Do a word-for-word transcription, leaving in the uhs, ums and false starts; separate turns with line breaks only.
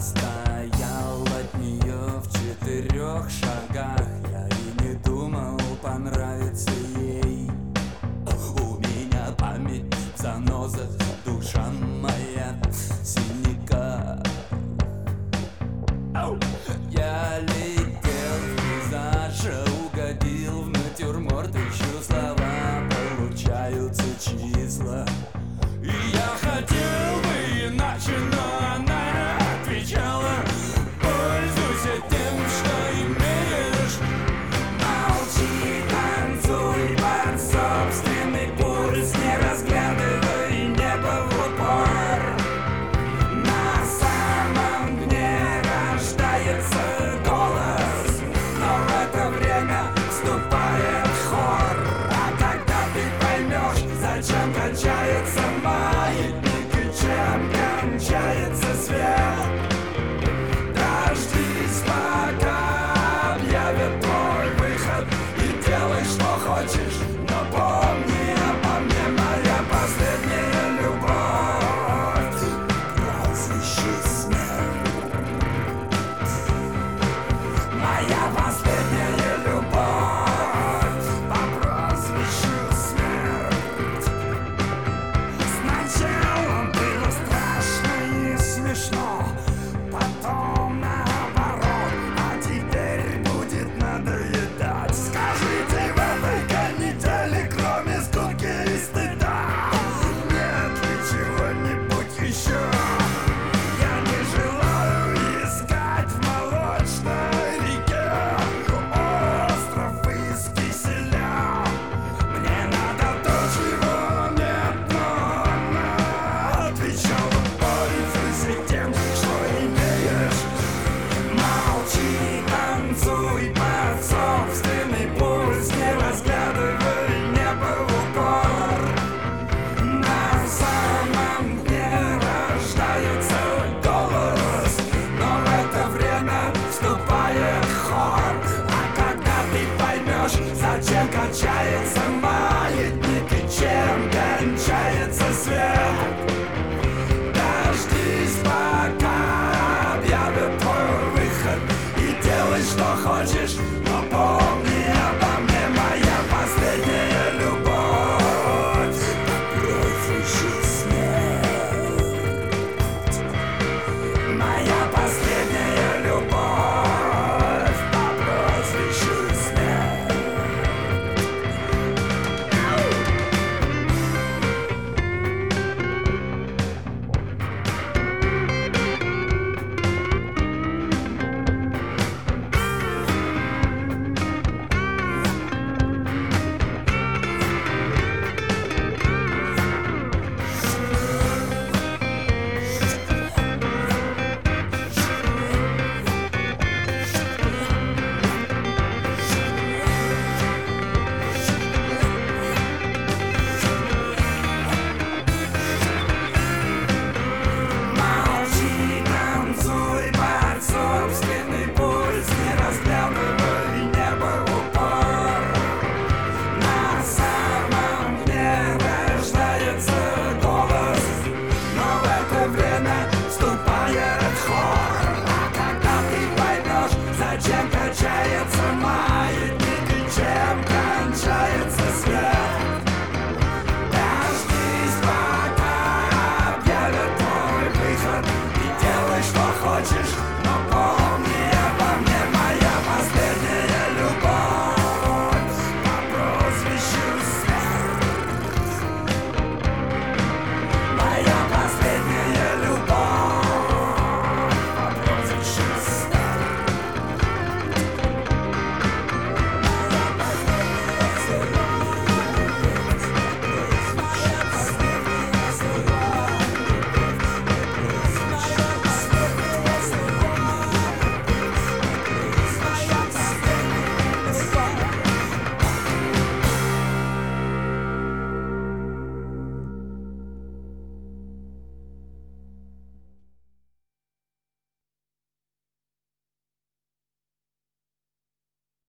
стоял от нее в четырех шагах. Я и не думал понравиться ей. У меня память в занозах, душа моя в синяках. Я летел в пейзаж, угодил в натюрморт, ищу слова, получаются числа. И я хотел бы иначе, но она отвечала: пользуйся тем, что имеешь. Молчи, танцуй под собственный пульс, не разглядывай небо в упор. На самом дне рождается голос, но в это время вступает хор. А когда ты поймешь, зачем кончается маятник и чем кончается свет,